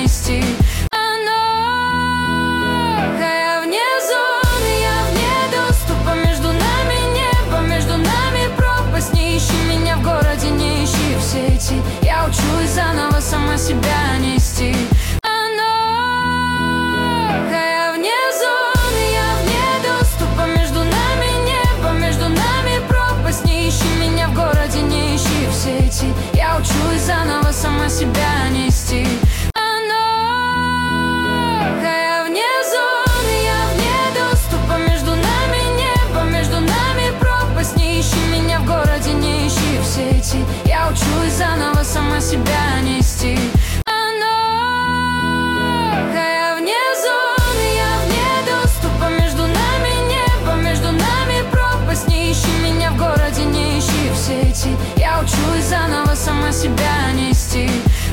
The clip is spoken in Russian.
нести. Я вне зоны, я вне доступа. Между нами небо, между нами пропасть. Не ищи меня в городе, не ищи в сети. Я учусь заново сама себя нести. Я вне зоны, я вне доступа. Между нами небо, между нами пропасть. Не ищи меня в городе, не ищи в сети. Я учусь заново сама себя нести. Я вне зоны, я вне доступа. Между нами небо, между нами пропасть. Не ищи меня в городе, не ищи в сети. Я учусь заново сама себя нести. Я вне зоны, я вне доступа. Между нами небо, между нами пропасть. Не ищи меня в городе, не ищи в сети. Я учусь заново сама себя нести.